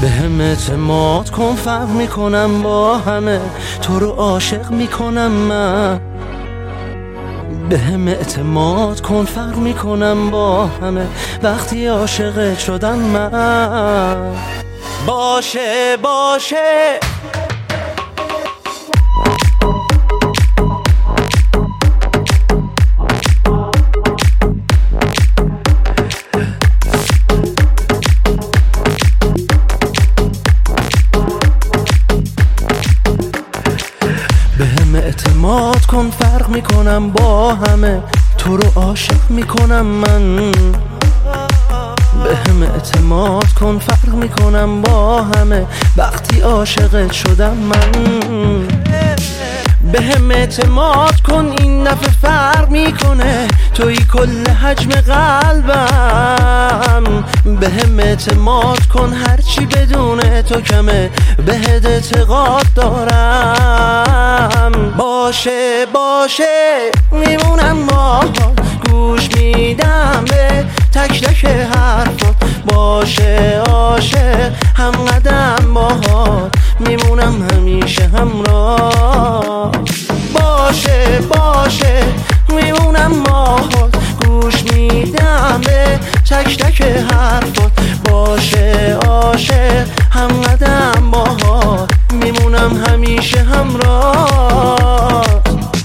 بهم اعتماد کن، فرق میکنم با همه، تو رو عاشق میکنم من. بهم اعتماد کن، فرق میکنم با همه، وقتی عاشقت شدم من. باشه باشه بهم اعتماد کن، فرق میکنم با همه، تو رو عاشق میکنم من. بهم اعتماد کن، فرق میکنم با همه، وقتی عاشقت شدم من. بهم اعتماد کن، این دفعه فرق میکنه، توی کل حجم قلبم. بهم اعتماد کن، هرچی بدون تو کمه، بهت اعتقاد دارم. باشه باشه میمونم باهات، گوش میدم به تک تک حرفات. باشه عاشق هم قدم باهات، میمونم همیشه همراه. باشه باشه میمونم باهات، گوش میدم به تک تک حرفات. باشه عاشق هم قدم باهات، میمونم همیشه همراه.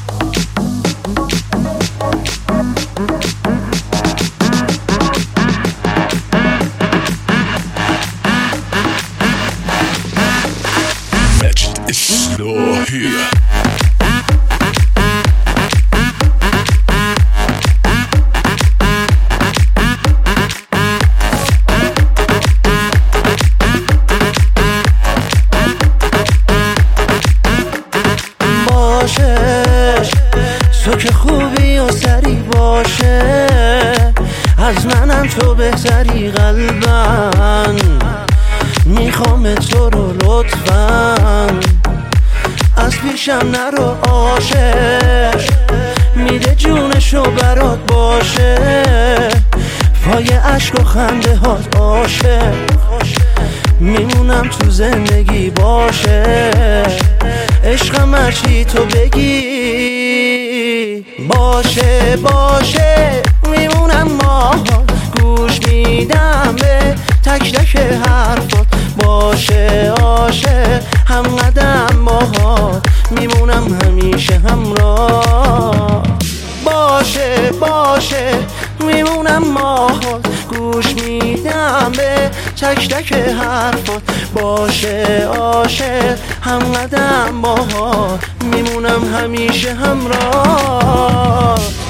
تو که خوبی و سری باشه، از منم تو بهتری قلباً. میخوام تو رو لطفاً، از پیشم نرو عاشق، میده جونشو برات باشه، پای عشق و خنده هات عاشق، میمونم تو زندگی باشه، عشقم هرچی تو بگی. باشه باشه میمونم باهات، گوش میدم به تک تک حرفات. باشه عاشق هم قدم باهات، میمونم همیشه همراه. باشه باشه میمونم باهات، گوش میدم به تک تک حرفات. باشه عاشق هم قدم باهات، میمونم همیشه همراه.